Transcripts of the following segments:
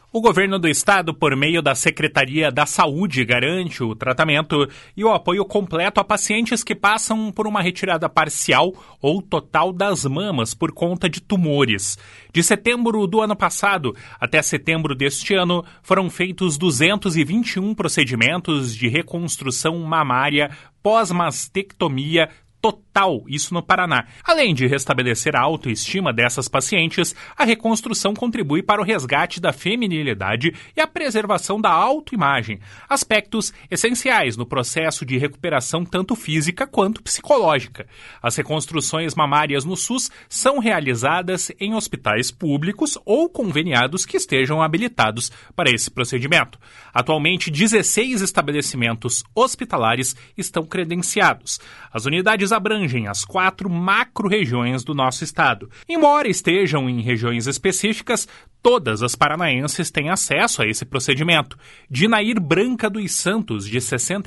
O governo do estado, por meio da Secretaria da Saúde, garante o tratamento e o apoio completo a pacientes que passam por uma retirada parcial ou total das mamas por conta de tumores. De setembro do ano passado até setembro deste ano, foram feitos 221 procedimentos de reconstrução mamária pós-mastectomia total, isso no Paraná. Além de restabelecer a autoestima dessas pacientes, a reconstrução contribui para o resgate da feminilidade e a preservação da autoimagem, aspectos essenciais no processo de recuperação tanto física quanto psicológica. As reconstruções mamárias no SUS são realizadas em hospitais públicos ou conveniados que estejam habilitados para esse procedimento. Atualmente, 16 estabelecimentos hospitalares estão credenciados. As unidades abrangem as 4 macro-regiões do nosso estado. Embora estejam em regiões específicas, todas as paranaenses têm acesso a esse procedimento. Dinair Branca dos Santos, de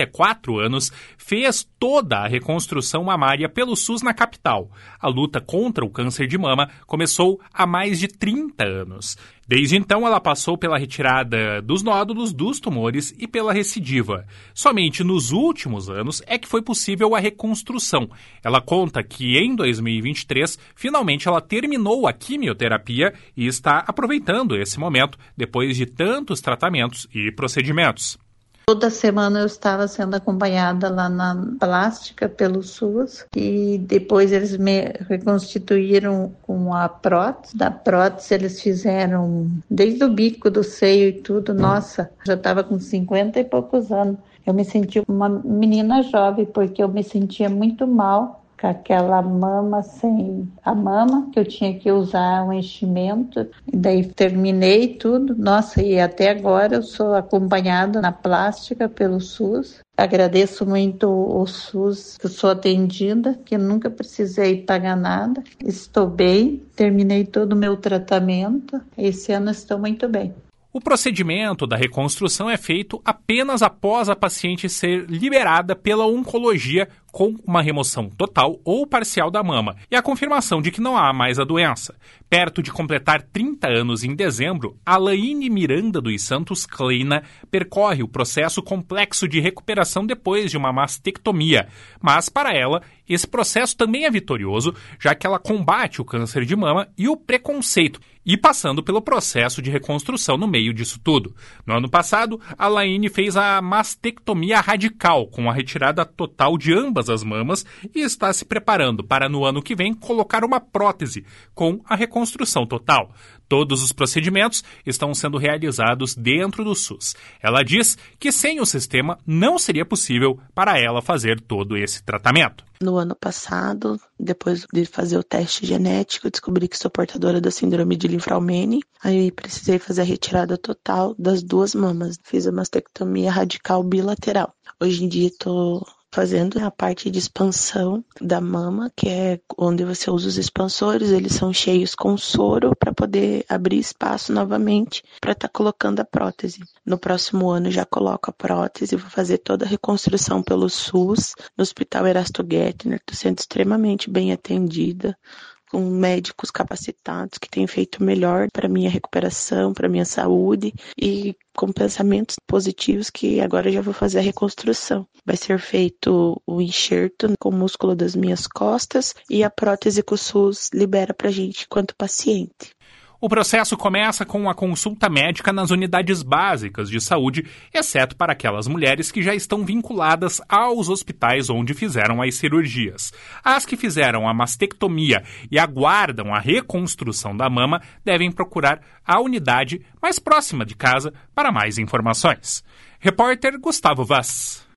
64 anos, fez toda a reconstrução mamária pelo SUS na capital. A luta contra o câncer de mama começou há mais de 30 anos. Desde então, ela passou pela retirada dos nódulos, dos tumores e pela recidiva. Somente nos últimos anos é que foi possível a reconstrução. Ela conta que em 2023, finalmente ela terminou a quimioterapia e está aproveitando esse momento depois de tantos tratamentos e procedimentos. Toda semana eu estava sendo acompanhada lá na plástica pelo SUS e depois eles me reconstituíram com a prótese. Da prótese eles fizeram desde o bico do seio e tudo. Nossa, já estava com 50 e poucos anos. Eu me senti uma menina jovem porque eu me sentia muito mal com aquela mama sem a mama, que eu tinha que usar um enchimento, e daí terminei tudo. Nossa, e até agora eu sou acompanhada na plástica pelo SUS. Agradeço muito o SUS, que eu sou atendida, que nunca precisei pagar nada. Estou bem, terminei todo o meu tratamento. Esse ano estou muito bem. O procedimento da reconstrução é feito apenas após a paciente ser liberada pela oncologia com uma remoção total ou parcial da mama e a confirmação de que não há mais a doença. Perto de completar 30 anos em dezembro, Alaine Miranda dos Santos Kleina percorre o processo complexo de recuperação depois de uma mastectomia. Mas, para ela, esse processo também é vitorioso, já que ela combate o câncer de mama e o preconceito, e passando pelo processo de reconstrução no meio disso tudo. No ano passado, Alaine fez a mastectomia radical, com a retirada total de ambas as mamas, e está se preparando para, no ano que vem, colocar uma prótese com a reconstrução total. Todos os procedimentos estão sendo realizados dentro do SUS. Ela diz que sem o sistema não seria possível para ela fazer todo esse tratamento. No ano passado, depois de fazer o teste genético, descobri que sou portadora da síndrome de Linfraumeni. Aí precisei fazer a retirada total das 2 mamas. Fiz a mastectomia radical bilateral. Hoje em dia estou fazendo a parte de expansão da mama, que é onde você usa os expansores, eles são cheios com soro para poder abrir espaço novamente para estar colocando a prótese. No próximo ano já coloco a prótese, vou fazer toda a reconstrução pelo SUS, no Hospital Erasto Gettner, estou sendo extremamente bem atendida, com médicos capacitados que têm feito melhor para minha recuperação, para minha saúde e com pensamentos positivos que agora já vou fazer a reconstrução. Vai ser feito o enxerto com o músculo das minhas costas e a prótese que o SUS libera para a gente enquanto paciente. O processo começa com a consulta médica nas unidades básicas de saúde, exceto para aquelas mulheres que já estão vinculadas aos hospitais onde fizeram as cirurgias. As que fizeram a mastectomia e aguardam a reconstrução da mama devem procurar a unidade mais próxima de casa para mais informações. Repórter Gustavo Vaz.